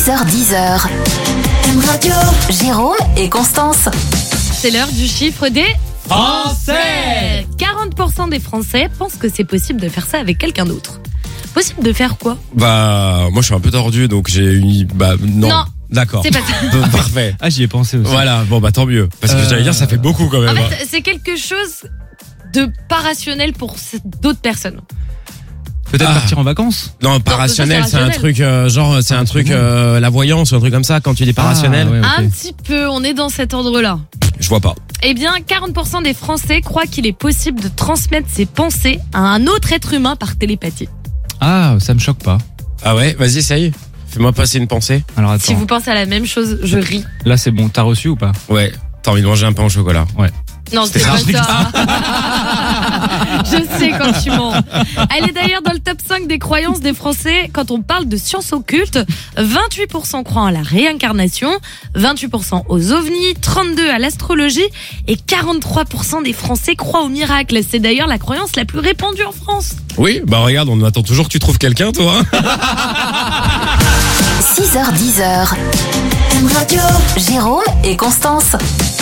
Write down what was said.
6h10. Radio. Jérôme et Constance. C'est l'heure du chiffre des Français. 40% des Français pensent que c'est possible de faire ça avec quelqu'un d'autre. Possible de faire quoi? Bah, moi je suis un peu tordu, donc j'ai une... Bah, non. Non. D'accord. C'est pas ça. Parfait. Ah, j'y ai pensé aussi. Voilà, bon bah tant mieux. Parce que j'allais dire, ça fait beaucoup quand même. En fait, c'est quelque chose de pas rationnel pour d'autres personnes. Peut-être Ah. partir en vacances. Non, pas Non, rationnel, ça, c'est c'est un rationnel. truc, genre, c'est un truc, la voyance ou un truc comme ça, quand tu dis pas rationnel. ouais, ok. Un petit peu, on est dans cet ordre-là. Je vois pas. Eh bien, 40% des Français croient qu'il est possible de transmettre ses pensées à un autre être humain par télépathie. Ah, ça me choque pas. Ah ouais, vas-y, essaye. Fais-moi passer une pensée. Alors attends, Si vous pensez à la même chose, je ris. là c'est bon, t'as reçu ou pas? Ouais. T'as envie de manger un pain au chocolat. Non, c'est C'était pas rare. ça. Je sais quand tu mens. Elle est d'ailleurs dans le top 5 des croyances des Français quand on parle de sciences occultes. 28% croient à la réincarnation, 28% aux ovnis, 32% à l'astrologie et 43% des Français croient au miracle. C'est d'ailleurs la croyance la plus répandue en France. Oui, bah regarde, on attend toujours que tu trouves quelqu'un, toi. 6h10. Radio. Jérôme et Constance.